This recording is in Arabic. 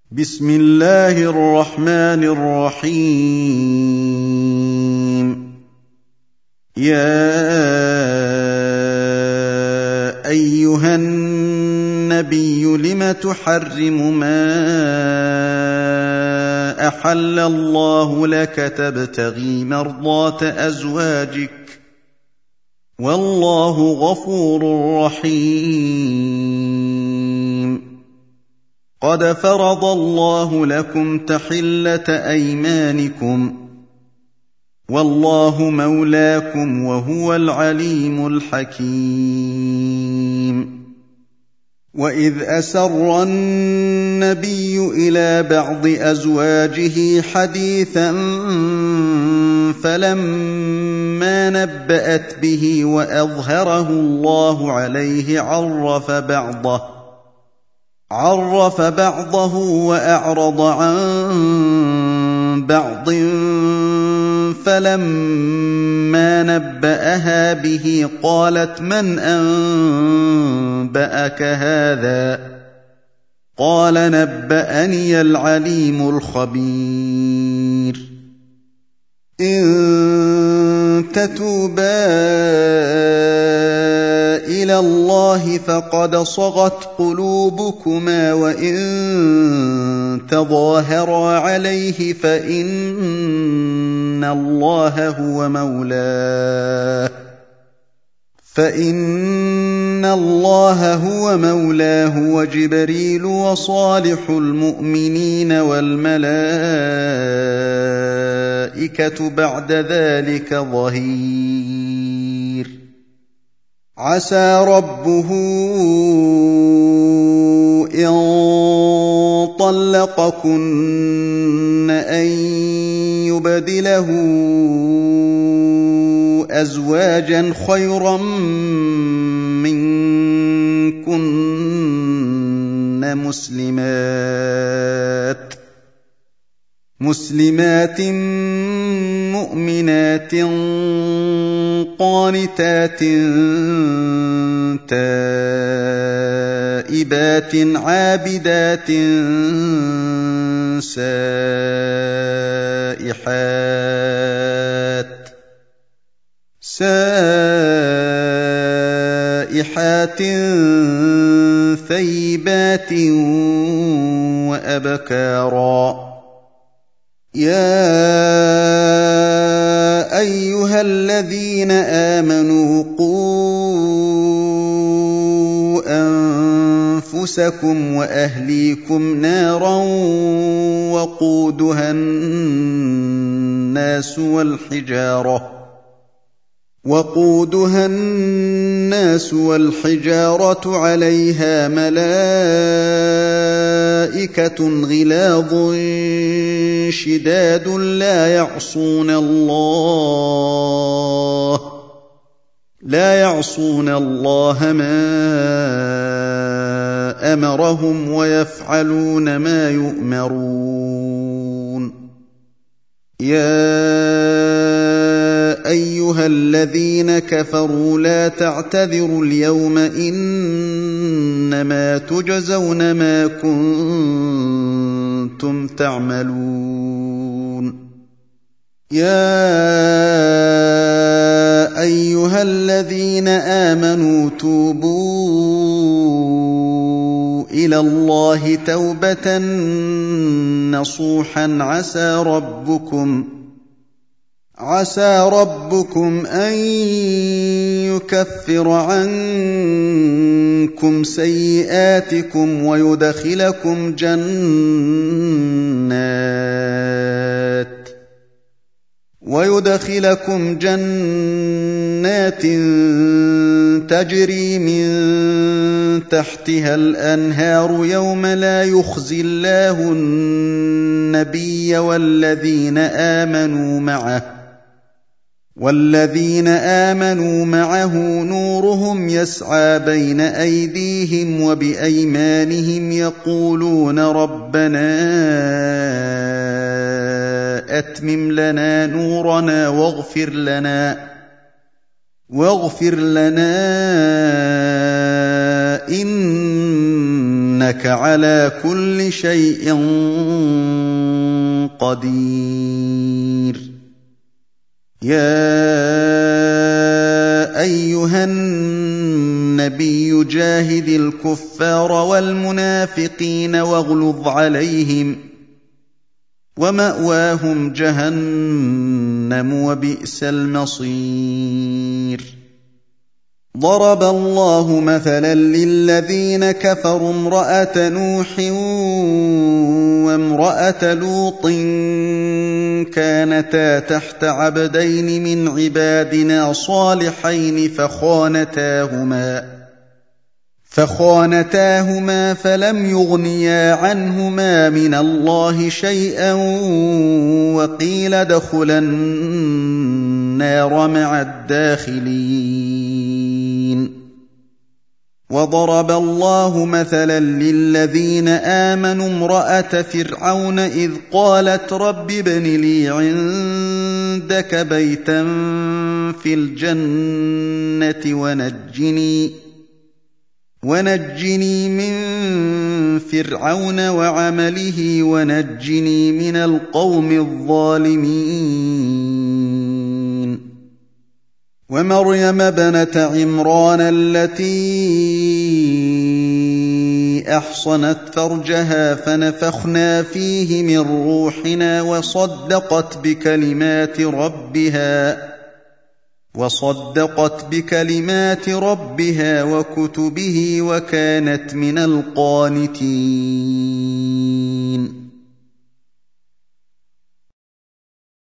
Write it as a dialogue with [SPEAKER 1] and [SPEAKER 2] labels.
[SPEAKER 1] بسم الله الرحمن الرحيم. يا أيها النبي لم تحرم ما أحل الله لك تبتغي مرضات أزواجك والله غفور رحيم. قد فرض الله لكم تحلة أيمانكم والله مولاكم وهو العليم الحكيم. وإذ أسر النبي إلى بعض أزواجه حديثا فلما نبأت به وأظهره الله عليه عرف بعضه وأعرض عن بعض فلما نبأها به قالت من أنبأك هذا قال نبأني العليم الخبير. إن تتوبا إلى الله فقد صغت قلوبكما وإن تظاهرا عليه فإن الله هو مولاه وجبريل وصالح المؤمنين والملائكة بعد ذلك ظهير. عسى ربه إن طلقكن أن يبدله أزواجا خيرا منكن مسلمات مؤمنات قانتات تائبات عابدات سائحات ثيبات وأبكارا. يا أيها الذين آمنوا قوا أنفسكم وأهليكم نارا وقودها الناس والحجارة عليها ملائكة غلاظ شداد لا يعصون الله ما أمرهم ويفعلون ما يؤمرون. يا أيها الذين كفروا لا تعتذروا اليوم إنما تجزون ما كنتم تعملون. يا أيها الذين آمنوا توبوا إلى الله توبة نصوحا عسى ربكم أن يكفر عنكم سيئاتكم ويدخلكم جنات تجري من تحتها الأنهار يوم لا يخزي الله النبي والذين آمنوا معه نورهم يسعى بين أيديهم وبأيمانهم يقولون ربنا أتمم لنا نورنا واغفر لنا إنك إنك على كل شيء قدير يا أيها النبي جاهد الكفار والمنافقين واغلظ عليهم ومأواهم جهنم وبئس المصير ضرب الله مثلا للذين كفروا امرأة نوح وامرأة لوط كانتا تحت عبدين من عبادنا صالحين فخانتاهما فلم يغنيا عنهما من الله شيئا وقيل ادخلا النار مع الداخلين وضرب الله مثلا للذين آمنوا امرأة فرعون إذ قالت رب ابن لي عندك بيتا في الجنة ونجني من فرعون وعمله ونجني من القوم الظالمين ومريم ابنة عمران التي أحصنت فرجها فنفخنا فيه من روحنا وصدقت بكلمات ربها وكتبه وكانت من القانتين